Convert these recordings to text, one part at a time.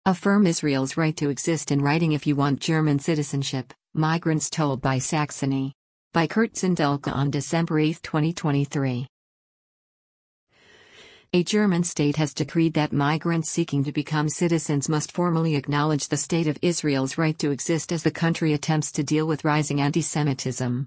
Affirm Israel's right to exist in writing if you want German citizenship, migrants told by Saxony. By Kurt Sindelka on December 8, 2023. A German state has decreed that migrants seeking to become citizens must formally acknowledge the State of Israel's right to exist as the country attempts to deal with rising anti-Semitism.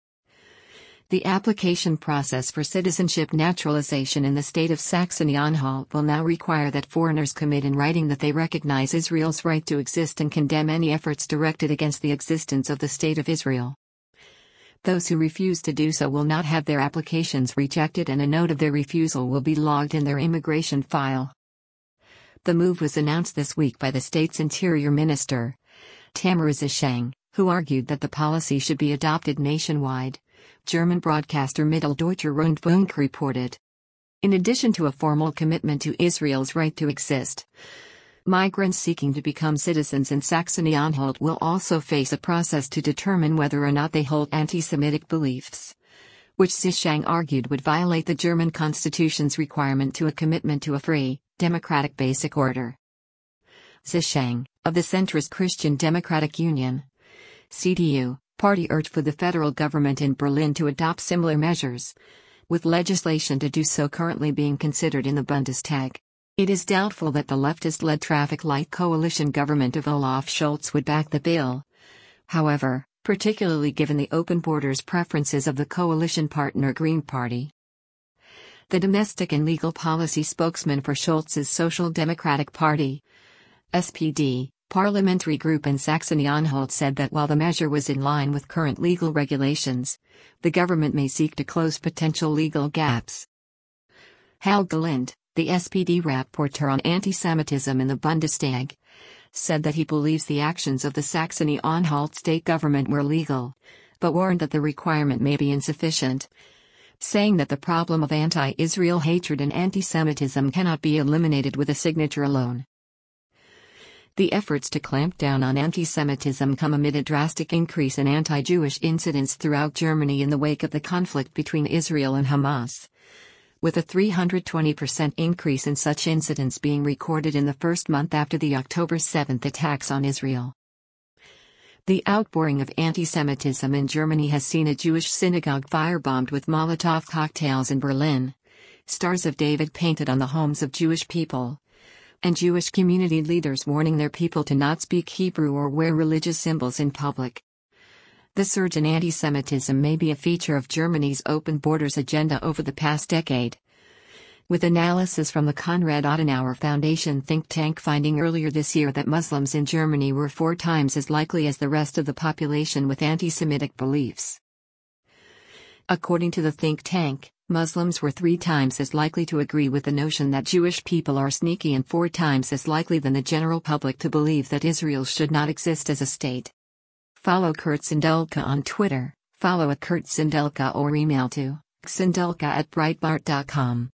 The application process for citizenship naturalization in the state of Saxony-Anhalt will now require that foreigners commit in writing that they recognize Israel's right to exist and condemn any efforts directed against the existence of the State of Israel. Those who refuse to do so will not have their applications rejected, and a note of their refusal will be logged in their immigration file. The move was announced this week by the state's Interior Minister, Tamara Zschang, who argued that the policy should be adopted nationwide, German broadcaster Mitteldeutscher Rundfunk reported. In addition to a formal commitment to Israel's right to exist, migrants seeking to become citizens in Saxony-Anhalt will also face a process to determine whether or not they hold anti-Semitic beliefs, which Zschang argued would violate the German constitution's requirement to a commitment to a free, democratic basic order. Zschang, of the centrist Christian Democratic Union (CDU) party, urged for the federal government in Berlin to adopt similar measures, with legislation to do so currently being considered in the Bundestag. It is doubtful that the leftist-led traffic light coalition government of Olaf Scholz would back the bill. However, particularly given the open borders preferences of the coalition partner Green Party. The domestic and legal policy spokesman for Scholz's Social Democratic Party, SPD, parliamentary group in Saxony-Anhalt said that while the measure was in line with current legal regulations, the government may seek to close potential legal gaps. Helge Lund, the SPD rapporteur on anti-Semitism in the Bundestag, said that he believes the actions of the Saxony-Anhalt state government were legal, but warned that the requirement may be insufficient, saying that the problem of anti-Israel hatred and anti-Semitism cannot be eliminated with a signature alone. The efforts to clamp down on anti-Semitism come amid a drastic increase in anti-Jewish incidents throughout Germany in the wake of the conflict between Israel and Hamas, with a 320% increase in such incidents being recorded in the first month after the October 7 attacks on Israel. The outpouring of anti-Semitism in Germany has seen a Jewish synagogue firebombed with Molotov cocktails in Berlin, Stars of David painted on the homes of Jewish people, and Jewish community leaders warning their people to not speak Hebrew or wear religious symbols in public. The surge in anti-Semitism may be a feature of Germany's open borders agenda over the past decade, with analysis from the Konrad Adenauer Foundation think tank finding earlier this year that Muslims in Germany were 4 times as likely as the rest of the population with anti-Semitic beliefs. According to the think tank, Muslims were 3 times as likely to agree with the notion that Jewish people are sneaky and 4 times as likely than the general public to believe that Israel should not exist as a state. Follow Kurt Sindelka on Twitter, follow @KurtSindelka or email to sindelka@breitbart.com.